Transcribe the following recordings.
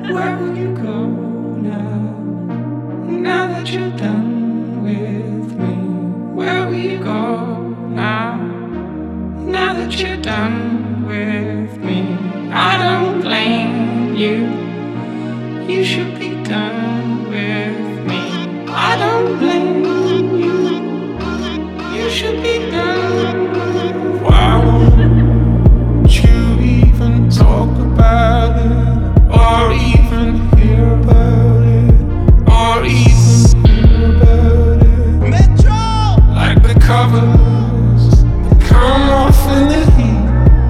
Where will you go now? Now that you're done with me, where will you go now? Now that you're done with me, I don't blame you. You should be done with me. I don't blame you. You should be done. Why won't you even talk about it, or even hear about it, or even hear about it? Metro! Like the covers that come off in the heat.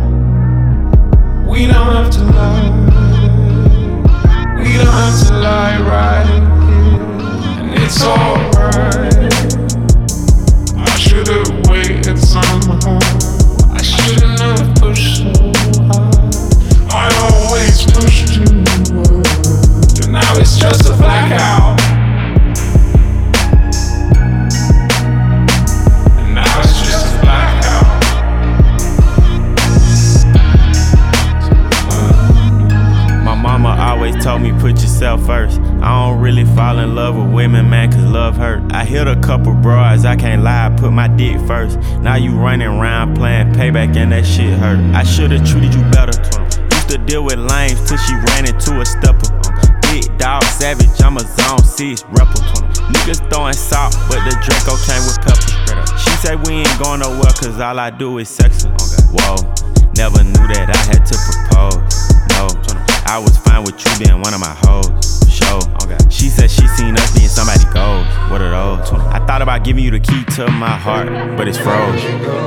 We don't have to lie. We don't have to lie right here, and it's alright. I should've waited somehow. I shouldn't have pushed so hard. I always push too hard, and now it's just a blackout. And now it's just a blackout. My mama always told me put yourself first. I don't really fall in love with women, man, cause love hurt. I hit a couple broads, I can't lie, I put my dick first. Now you running around playing payback and that shit hurt. I should've treated you better. Used to deal with lames till she ran into a stepper. Big dog savage, I'm a zone 6 rapper. Niggas throwing salt, but the Draco came with pepper. She say we ain't going nowhere cause all I do is sex her. Whoa, never knew that I had to propose. No, I was fine with you being one of my hoes. Show. She said she seen us being somebody goals. What are those? I thought about giving you the key to my heart, but it's froze.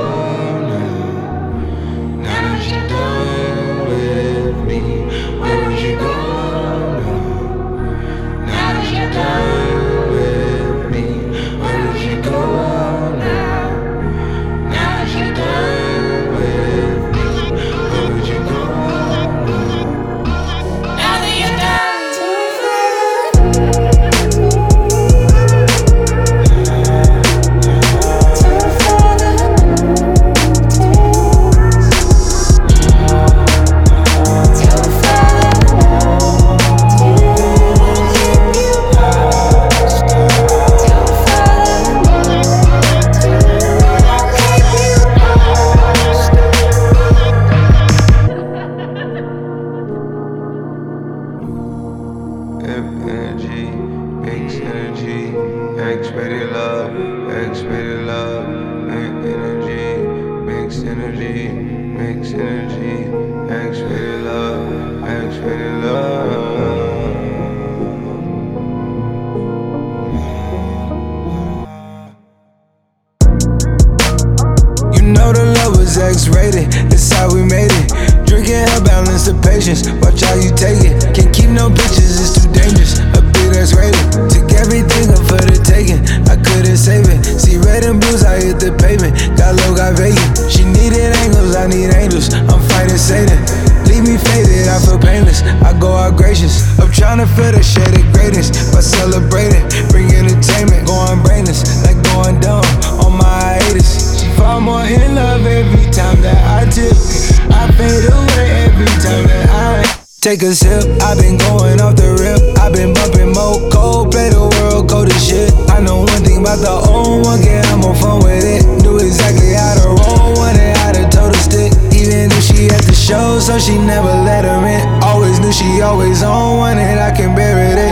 Energy, mix energy, X-rated love, X-rated love, energy, mix energy, mix energy, X-rated love, X-rated love. You know the love was X-rated, that's how we made it. Drinking help balance the patience, watch how you take it. Can't keep no bitches, it's too dangerous. A big that's rated, took everything up for the taking. I couldn't save it. See red and blues, I hit the pavement. Got low, got vacant. She needed angles, I need angels. I'm fighting Satan. Leave me faded, I feel painless. I go out gracious. I'm trying to feel the shade of greatness by celebrating. Bring entertainment, going brainless, like going dumb on my hiatus. She fall more in love every time that I tip. I fade away every time that I take a sip. I've been going off the rip. I've been bumping more cold, play the world cold as shit. I know one thing about the old one, get I'm on fun with it. Knew exactly how to roll one and how to toe the stick. Even if she at the show, so she never let her in. Always knew she always on one and I can bear it in.